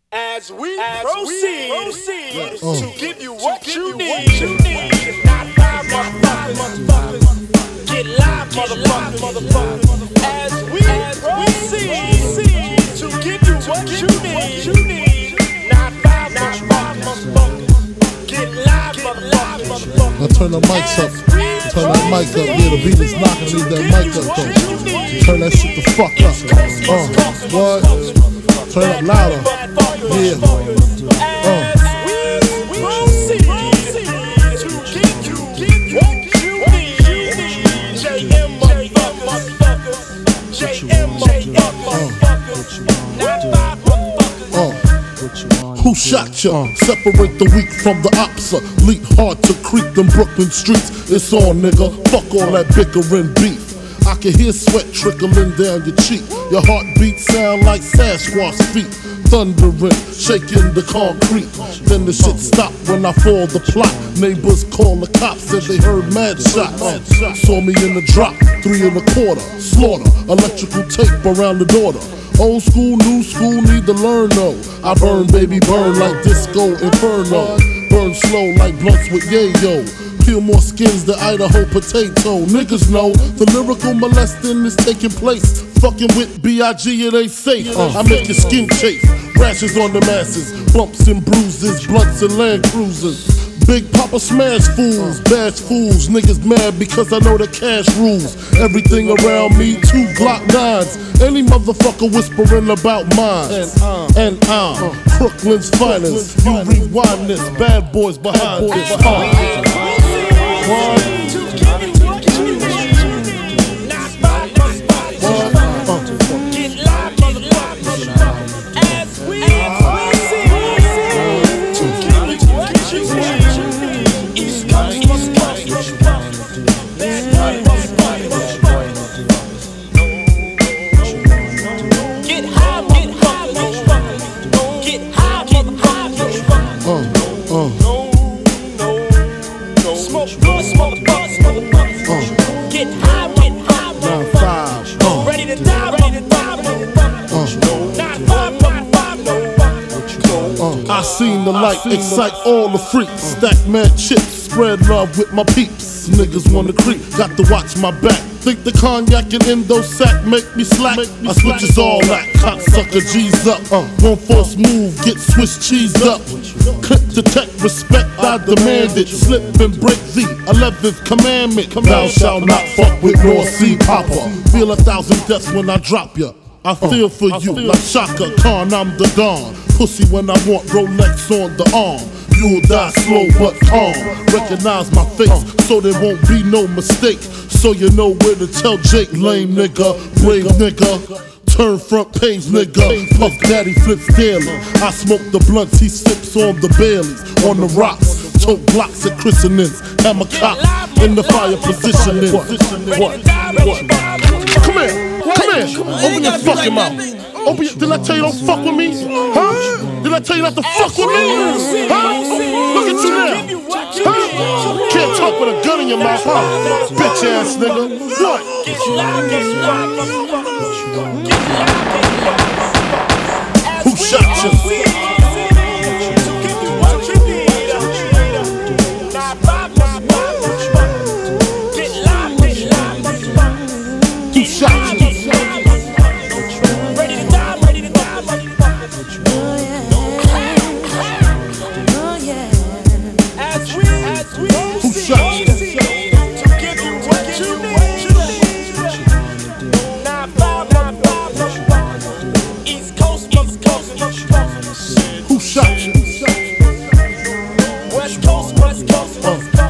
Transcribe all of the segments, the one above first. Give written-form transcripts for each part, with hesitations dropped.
As we proceed to give you what you need. Not five motherfuckers. Get live, motherfuckers. As we proceed to give you what you need. Not five motherfuckers. Get live, motherfuckers. Now turn the mics up. Turn that mic up. Yeah, the beat is knocking. Leave that mic up though. Turn that shit the fuck up. What? Turn it up louder. Yeah. Who shot ya? Separate the weak from the opsa. Leap hard to creep them Brooklyn streets. It's on, nigga. Fuck all that bickering beef. I can hear sweat trickling down your cheek. Your heartbeat sound like Sasquatch feet. Thundering, shaking the concrete. Then the shit stopped when I fall the plot. Neighbors call the cops, said they heard mad shots. Saw me in the drop, 3 1/4. Slaughter, electrical tape around the daughter. Old school, new school, need to learn though. I burn, baby, burn like disco inferno. Burn slow like blunts with yayo. Peel more skins than Idaho potato. Niggas know the lyrical molesting is taking place. Fucking with B.I.G. it ain't safe. I make your skin chafe. Rashes on the masses, bumps and bruises, blunts and Land Cruisers. Big Papa smash fools, bash fools. Niggas mad because I know the cash rules. Everything around me, 2 Glock 9s. Any motherfucker whispering about mine. And I'm Brooklyn's finest. You rewind this, bad boys behind this. I seen the light excite all the freaks. Stack mad chips, spread love with my peeps. Niggas wanna creep, got to watch my back. Think the cognac and endo sack make me slack. I switches all that, cocksucker G's up. One false move, get Swiss cheese up. Clip detect respect, I demand it. Slip and break the 11th commandment. Thou shalt not fuck with North Sea Papa. Feel 1,000 deaths when I drop ya. I feel for you like Shaka Khan, I'm the Don. Pussy when I want Rolex on the arm. You'll die slow but calm. Recognize my face so there won't be no mistake. So you know where to tell Jake, lame nigga, brave nigga. Turn front page nigga, Puff Daddy flips daily. I smoke the blunts, he sips on the Baileys. On the rocks, tote blocks at christenings. Hammer cop in the fire positioning. What? Come here. Open your fucking mouth. Did I tell you don't fuck with me? Huh? Did I tell you not to fuck with me? Huh? Look at you now. Huh? Can't talk with a gun in your mouth, huh? Bitch ass nigga. What? Who shot you? Who shot you? Who shot you? West Coast. West Coast.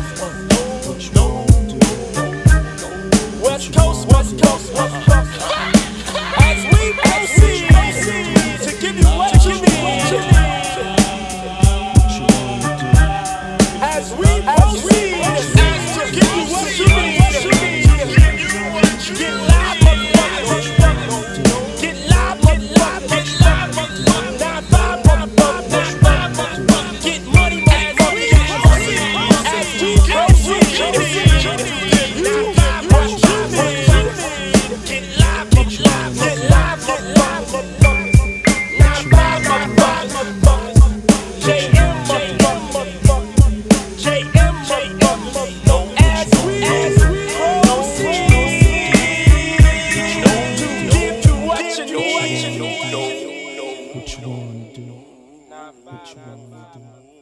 As we proceed to give you what you need. As we proceed to give you what you need. Get live, motherfucker. Get live, motherfucker. wanna do? What you wanna do?